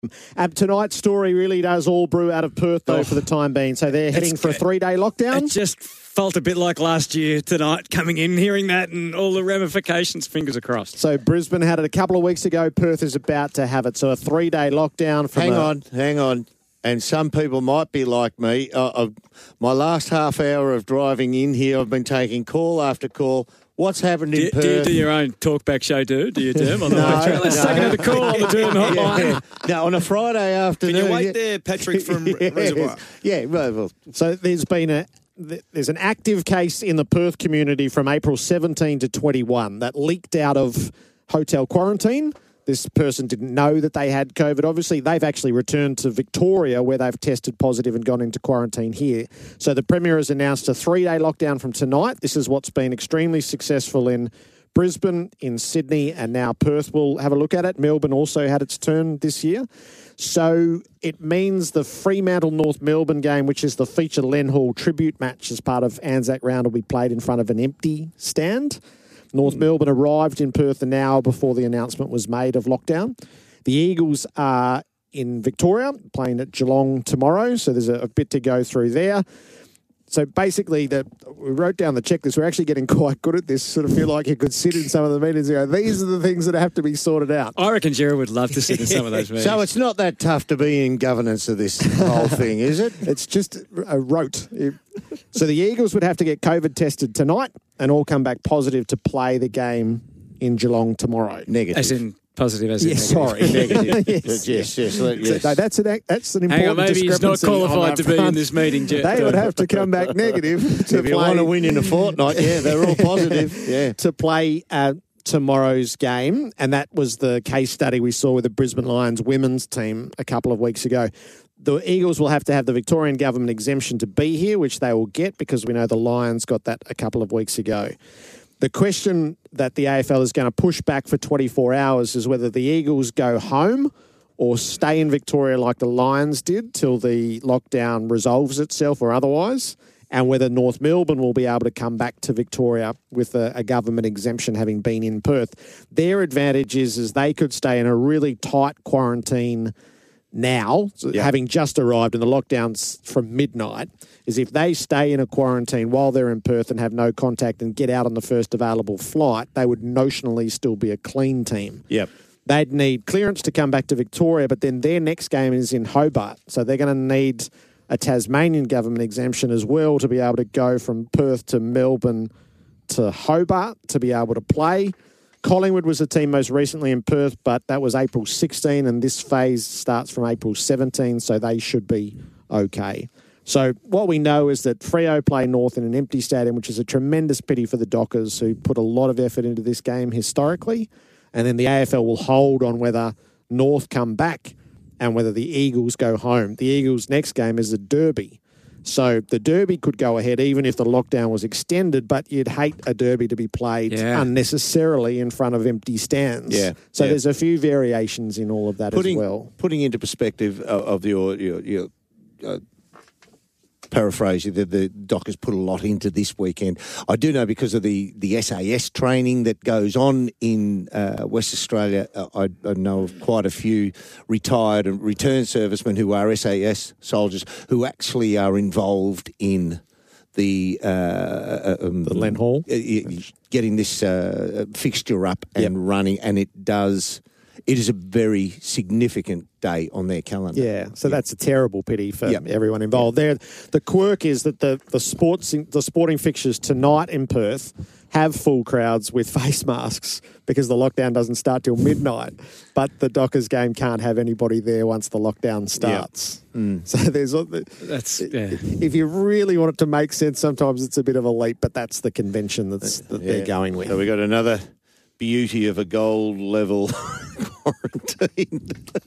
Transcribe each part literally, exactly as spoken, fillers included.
Um, tonight's story really does all brew out of Perth, though, oh, for the time being. So they're heading for a three-day lockdown. It just felt a bit like last year tonight, coming in, hearing that, and all the ramifications. Fingers are crossed. So Brisbane had it a couple of weeks ago. Perth is about to have it. So a three-day lockdown. From hang a- on, hang on. And some people might be like me. Uh, uh, my last half hour of driving in here, I've been taking call after call. What's happened in do, Perth? Do you do your own talkback show, do? Do you, Tim? On the no, way through? Let's no. take another call on the Turn Hotline. Yeah, yeah. No, on a Friday afternoon. Can you wait yeah. there, Patrick, from yes. Reservoir? Yeah, well, well. So there's been a there's an active case in the Perth community from April seventeenth to twenty-one that leaked out of hotel quarantine. This person didn't know that they had COVID. Obviously, they've actually returned to Victoria where they've tested positive and gone into quarantine here. So the Premier has announced a three-day lockdown from tonight. This is what's been extremely successful in Brisbane, in Sydney, and now Perth will have a look at it. Melbourne also had its turn this year. So it means the Fremantle North Melbourne game, which is the feature Len Hall tribute match as part of Anzac Round, will be played in front of an empty stand. North Melbourne arrived in Perth an hour before the announcement was made of lockdown. The Eagles are in Victoria, playing at Geelong tomorrow, so there's a, a bit to go through there. So basically, the, we wrote down the checklist. We're actually getting quite good at this. Sort of feel like you could sit in some of the meetings and go, these are the things that have to be sorted out. I reckon Gerard would love to sit in some of those meetings. So it's not that tough to be in governance of this whole thing, is it? It's just a rote. So the Eagles would have to get COVID tested tonight and all come back positive to play the game in Geelong tomorrow. Negative. As in positive, as in yes, negative. sorry. Negative. yes, yes, yes, yes, yes. So, no, that's an that's an important Hang on, maybe he's not discrepancy qualified on to that be front. in this meeting, Jet. They would have to come back negative to if play. you want to win in a fortnight, yeah, they're all positive. Yeah, to play uh, tomorrow's game, and that was the case study we saw with the Brisbane Lions women's team a couple of weeks ago. The Eagles will have to have the Victorian government exemption to be here, which they will get because we know the Lions got that a couple of weeks ago. The question that the A F L is going to push back for twenty-four hours is whether the Eagles go home or stay in Victoria like the Lions did till the lockdown resolves itself or otherwise, and whether North Melbourne will be able to come back to Victoria with a, a government exemption having been in Perth. Their advantage is, is they could stay in a really tight quarantine now, Yeah. having just arrived, and the lockdown's from midnight, is if they stay in a quarantine while they're in Perth and have no contact and get out on the first available flight, they would notionally still be a clean team. Yep. They'd need clearance to come back to Victoria, but then their next game is in Hobart. So they're going to need a Tasmanian government exemption as well to be able to go from Perth to Melbourne to Hobart to be able to play. Collingwood was the team most recently in Perth, but that was April sixteenth, and this phase starts from April seventeenth, so they should be okay. So what we know is that Freo play North in an empty stadium, which is a tremendous pity for the Dockers, who put a lot of effort into this game historically. And then the A F L will hold on whether North come back and whether the Eagles go home. The Eagles' next game is the Derby. So the Derby could go ahead even if the lockdown was extended, but you'd hate a Derby to be played Yeah. unnecessarily in front of empty stands. Yeah, So yeah. there's a few variations in all of that putting, as well. Putting into perspective of, of your, your, your uh, paraphrase, the, the Dockers put a lot into this weekend. I do know because of the, the S A S training that goes on in uh, West Australia, uh, I, I know of quite a few retired and returned servicemen who are S A S soldiers who actually are involved in the uh, um, The Len Hall? uh, getting this uh, fixture up and Yep. running, and it does. It is a very significant day on their calendar. Yeah, so that's a terrible pity for Yep. everyone involved. There, the quirk is that the the sports the sporting fixtures tonight in Perth have full crowds with face masks because the lockdown doesn't start till midnight. But the Dockers game can't have anybody there once the lockdown starts. Mm. So there's a- That's yeah. if you really want it to make sense, sometimes it's a bit of a leap, but that's the convention that's that Yeah. they're going with. So we got another beauty of a gold level quarantine.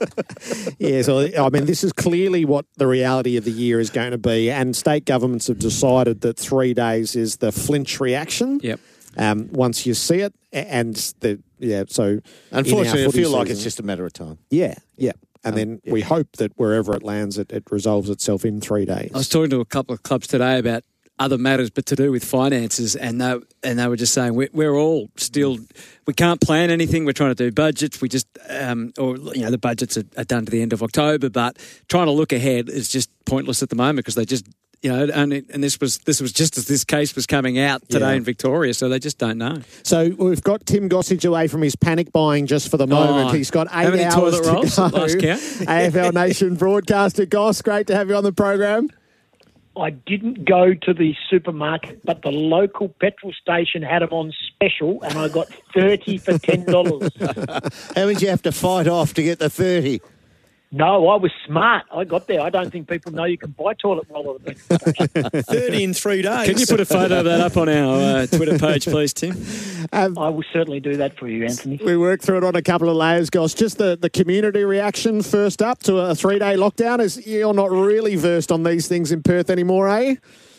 Yeah, so I mean, this is clearly what the reality of the year is going to be, and state governments have decided that three days is the flinch reaction. Yep. Um, once you see it, a- and the yeah, so in our Unfortunately, I footy feel like season- it's just a matter of time. yeah, yeah, and Um, then yeah. we hope that wherever it lands, it, it resolves itself in three days. I was talking to a couple of clubs today about other matters, but to do with finances. And they, and they were just saying, we're, we're all still, we can't plan anything. We're trying to do budgets. We just, um, or, you know, the budgets are, are done to the end of October, but trying to look ahead is just pointless at the moment because they just, you know, and, and this was this was just as this case was coming out today yeah. in Victoria, so they just don't know. So we've got Tim Gossage away from his panic buying just for the moment. Oh, He's got eight hours to rolls go. Last count. A F L Nation broadcaster Goss, great to have you on the program. I didn't go to the supermarket, but the local petrol station had them on special, and I got thirty for ten dollars. How did you have to fight off to get the thirty? No, I was smart. I got there. I don't think people know you can buy toilet roll at the petrol station. thirty in three days. Can you put a photo of that up on our uh, Twitter page, please, Tim? Um, I will certainly do that for you, Anthony. We worked through it on a couple of layers, Goss. Just the, the community reaction first up to a three-day lockdown. Is you're not really versed on these things in Perth anymore, eh?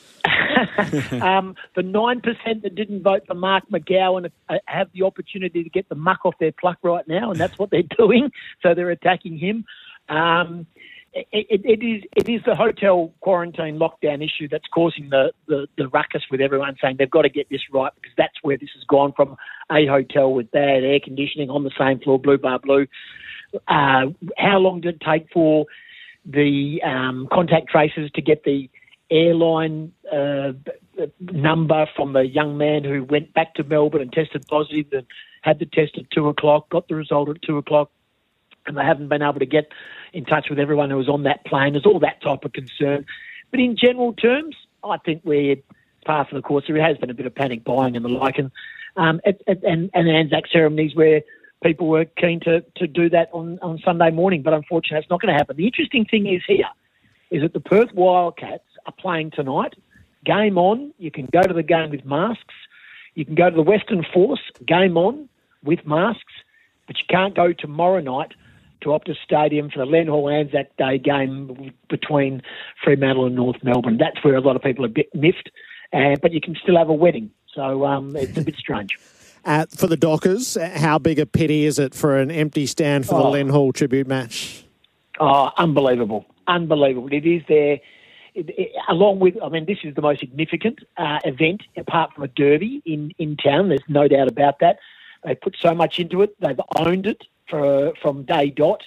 um, the nine percent that didn't vote for Mark McGowan have the opportunity to get the muck off their pluck right now, and that's what they're doing. So they're attacking him. Um, it, it, it is it is the hotel quarantine lockdown issue that's causing the, the, the ruckus with everyone saying they've got to get this right because that's where this has gone from a hotel with bad air conditioning on the same floor, Blue Bar Blue. Uh, how long did it take for the um, contact tracers to get the airline uh, number from the young man who went back to Melbourne and tested positive and had the test at two o'clock, got the result at two o'clock, and they haven't been able to get in touch with everyone who was on that plane. There's all that type of concern. But in general terms, I think we're par for the course. There has been a bit of panic buying and the like, and um, at, at, and, and Anzac ceremonies where people were keen to, to do that on, on Sunday morning, but unfortunately it's not going to happen. The interesting thing is here is that the Perth Wildcats are playing tonight. Game on. You can go to the game with masks. You can go to the Western Force. Game on with masks. But you can't go tomorrow night to Optus Stadium for the Len Hall Anzac Day game between Fremantle and North Melbourne. That's where a lot of people are a bit miffed, uh, but you can still have a wedding. So um, it's a bit strange. Uh, for the Dockers, how big a pity is it for an empty stand for oh. the Len Hall tribute match? Oh, unbelievable. Unbelievable. It is there. It, it, along with, I mean, this is the most significant uh, event apart from a derby in, in town. There's no doubt about that. They put so much into it. They've owned it for, from day dot.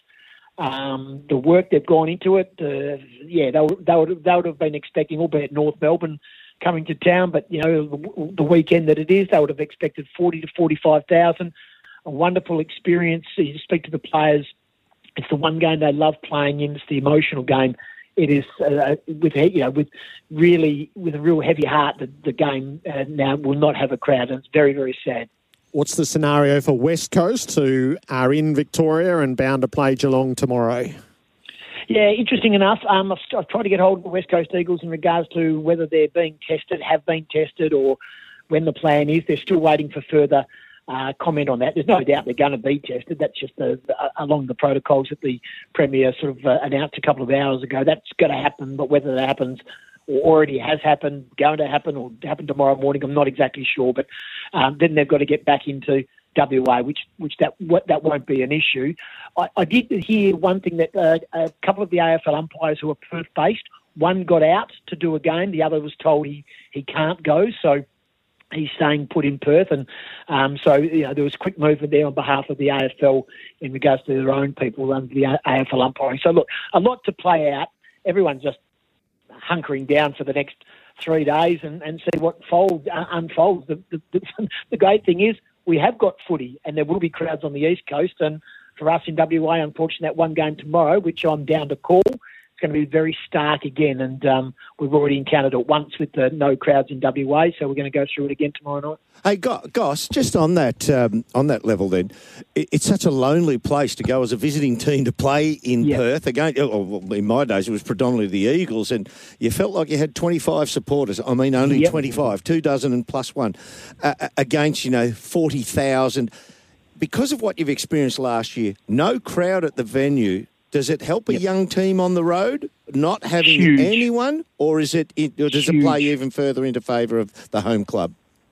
Um, the work they've gone into it, uh, yeah, they would, they, would, they would have been expecting, albeit North Melbourne coming to town, but, you know, the, the weekend that it is, they would have expected forty to forty-five thousand. A wonderful experience. You speak to the players. It's the one game they love playing in. It's the emotional game. It is uh, with you know with really with a real heavy heart that the game uh, now will not have a crowd, and it's very very sad. What's the scenario for West Coast, who are in Victoria and bound to play Geelong tomorrow? Yeah, interesting enough. Um, I've, I've tried to get hold of the West Coast Eagles in regards to whether they're being tested, have been tested, or when the plan is. They're still waiting for further uh, comment on that. There's no doubt they're going to be tested. That's just the, the, along the protocols that the Premier sort of uh, announced a couple of hours ago. That's going to happen, but whether that happens or already has happened, going to happen, or happen tomorrow morning, I'm not exactly sure. But um, then they've got to get back into W A, which which that what, that won't be an issue. I, I did hear one thing that uh, a couple of the A F L umpires who are Perth-based, one got out to do a game, the other was told he, he can't go, so he's staying put in Perth. And um, so you know, there was quick movement there on behalf of the A F L in regards to their own people under the A F L umpiring. So look, a lot to play out. Everyone's just hunkering down for the next three days and, and see what fold, uh, unfolds. The, the, the, the great thing is we have got footy and there will be crowds on the East Coast, and for us in W A, unfortunately, that one game tomorrow, which I'm down to call, it's going to be very stark again, and um, we've already encountered it once with the no crowds in W A, so we're going to go through it again tomorrow night. Hey, Goss, just on that um, on that level then, it, it's such a lonely place to go as a visiting team to play in yep. Perth. Again, well, in my days, it was predominantly the Eagles, and you felt like you had twenty-five supporters. I mean, only yep. twenty-five, two dozen and plus one, uh, against, you know, forty thousand. Because of what you've experienced last year, no crowd at the venue. Does it help a yep. young team on the road not having Huge. anyone, or is it? Or does Huge. it play even further into favour of the home club?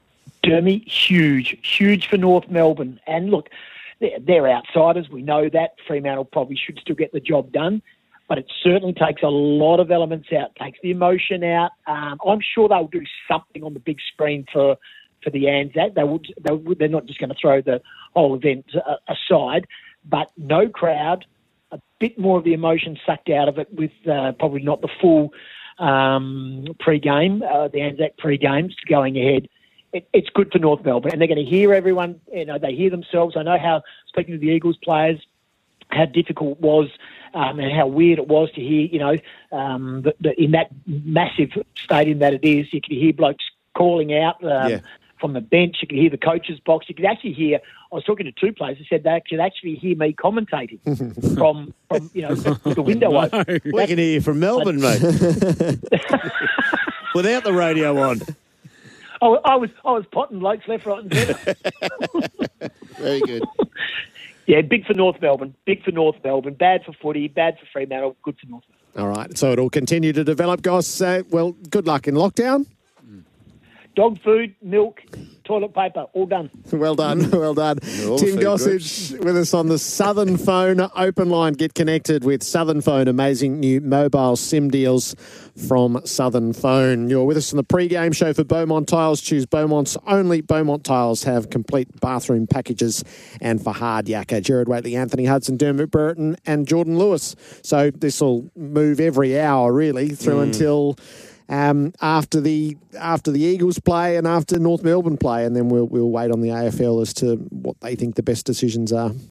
Dermy, huge, huge for North Melbourne. And look, they're, they're outsiders. We know that Fremantle probably should still get the job done. but it certainly takes a lot of elements out, takes the emotion out. Um, I'm sure they'll do something on the big screen for, for the Anzac. They would, they would, they're not just going to throw the whole event uh, aside, but no crowd, a bit more of the emotion sucked out of it with uh, probably not the full um, pre-game, uh, the Anzac pre-games going ahead. It, it's good for North Melbourne, and they're going to hear everyone. You know, they hear themselves. I know how, speaking to the Eagles players, how difficult it was um, and how weird it was to hear, you know, um, the, the, in that massive stadium that it is, you could hear blokes calling out um, Yeah. from the bench. You could hear the coach's box. You could actually hear, I was talking to two players who said they could actually hear me commentating from, from, you know, the window open. We can hear you from Melbourne, mate. Without the radio on. I, I was I was potting blokes left, right and centre. Very good. Yeah, big for North Melbourne. Big for North Melbourne. Bad for footy. Bad for Fremantle. Good for North Melbourne. All right, so it'll continue to develop, guys. Uh, well, good luck in lockdown. Dog food, milk, toilet paper, all done. Well done, well done. all Tim food Gossage with us on the Southern Phone open line. Get connected with Southern Phone. Amazing new mobile SIM deals from Southern Phone. You're with us on the pre-game show for Beaumont Tiles. Choose Beaumont's only. Beaumont Tiles have complete bathroom packages, and for hard yakka, Jared Waitley, Anthony Hudson, Dermot Burton and Jordan Lewis. So this will move every hour really through Mm. until Um, after the after the Eagles play and after North Melbourne play, and then we'll we'll wait on the A F L as to what they think the best decisions are.